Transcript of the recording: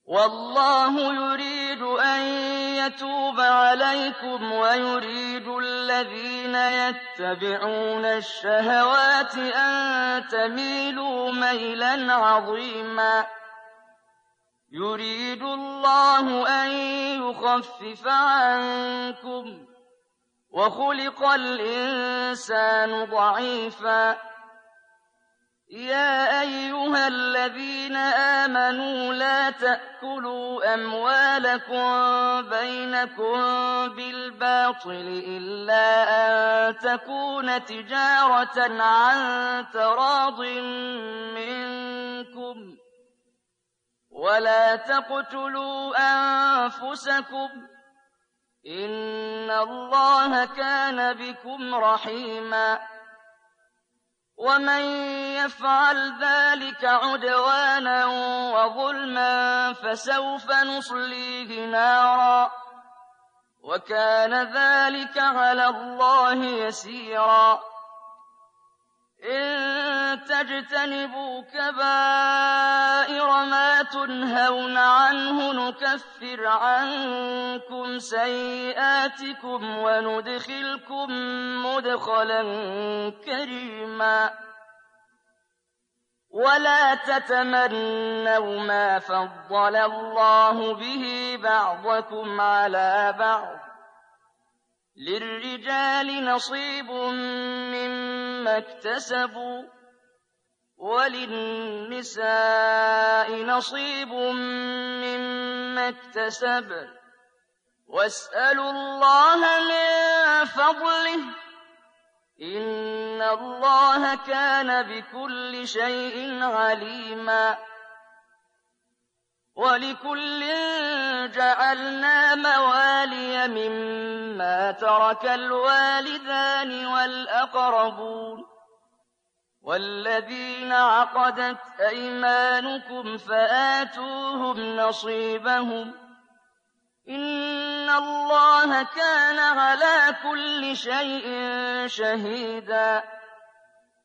وَاللَّهُ يُرِيدُ أَن يَتُوبَ عَلَيْكُمْ وَيُرِيدُ الَّذِينَ يَتَّبِعُونَ الشَّهَوَاتِ أَن تَمِيلُوا مَيْلًا عَظِيمًا. يُرِيدُ اللَّهُ أَن يُخَفِّفَ عَنكُمْ وَخُلِقَ الْإِنسَانُ ضَعِيفًا. يَا أَيُّهَا الَّذِينَ آمَنُوا لَا تَأْكُلُوا أَمْوَالَكُم بَيْنَكُم بِالْبَاطِلِ إِلَّا أَن تَكُونَ تِجَارَةً عَن تَرَاضٍ مِّنكُمْ. وَلَا تَقْتُلُوا أَنفُسَكُمْ ۚ إِنَّ اللَّهَ كَانَ بِكُمْ رَحِيمًا. وَمَن يَفْعَلْ ذَٰلِكَ عُدْوَانًا وَظُلْمًا فَسَوْفَ نُصْلِيهِ نَارًا ۚ وَكَانَ ذَٰلِكَ عَلَى اللَّهِ يَسِيرًا. إِن تَجْتَنِبُوا كَبَائِرَ مَا تُنْهَوْنَ عَنْهُ نُكَفِّرْ عَنكُمْ سَيِّئَاتِكُمْ وَنُدْخِلْكُم مُّدْخَلًا كَرِيمًا. وَلَا تَتَمَنَّوْا مَا فَضَّلَ اللَّهُ بِهِ بَعْضَكُمْ عَلَىٰ بَعْضٍ ۚ لِّلرِّجَالِ نَصِيبٌ مِّمَّا اكْتَسَبُوا وَلِلنِّسَاءِ نَصِيبٌ مِّمَّا اكْتَسَبْنَ ۚ وَاسْأَلُوا اللَّهَ مِن فَضْلِهِ ۗ إِنَّ اللَّهَ كَانَ بِكُلِّ شَيْءٍ عَلِيمًا. وَلِكُلٍّ جَعَلْنَا مَوَالِيَ مِمَّا تَرَكَ الْوَالِدَانِ وَالْأَقْرَبُونَ وَالَّذِينَ عَقَدَتْ أَيْمَانُكُمْ فَآتُوهُمْ نَصِيبَهُمْ ۚ إِنَّ اللَّهَ كَانَ عَلَىٰ كُلِّ شَيْءٍ شَهِيدًا.